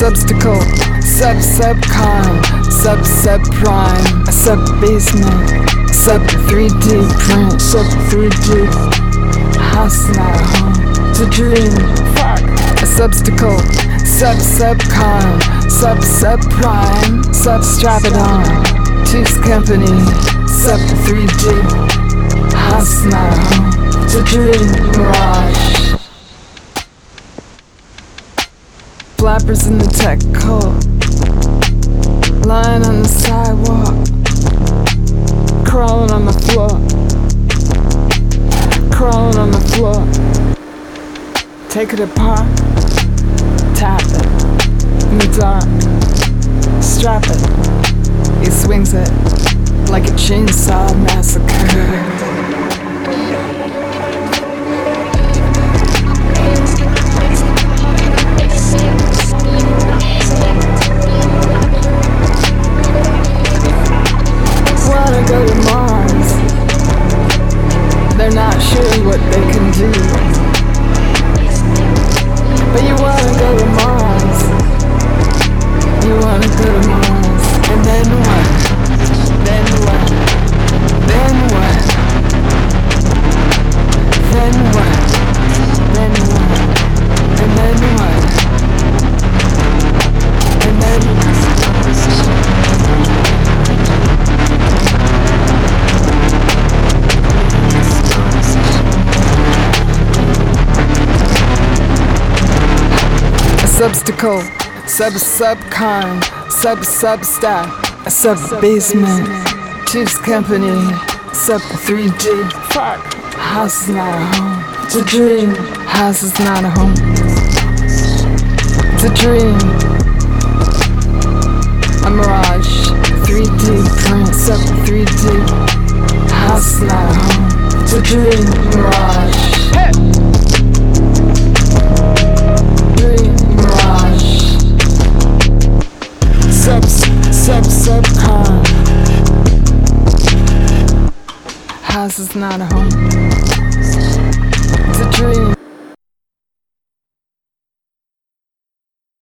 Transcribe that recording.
substacle, sub-con, sub-prime, a sub-basement, sub-3D print, sub-3D, house not a home, it's a dream, fuck, a substacle, sub-con, sub-prime, sub-strap it on, Tooth Company, sub-3D, house not a home, it's a dream, mirage. Flappers in the tech coat, lying on the sidewalk, crawling on the floor, crawling on the floor. Take it apart, tap it, in the dark, strap it. He swings it like a chainsaw massacre. Go to Mars. They're not sure what they can do, but you wanna go to Mars. You wanna go to Mars. And then what? Then what? Then what? Then what? Then what? And then what? And then substacle, sub-con, sub-stack, a sub-basement, Tooth Company, sub-3D, fuck, house is not a home, it's a dream, house is not a home, it's a dream, a mirage, 3D print, sub-3D, house is not a home, it's a dream, mirage, hey! Sub-con. House is not a home.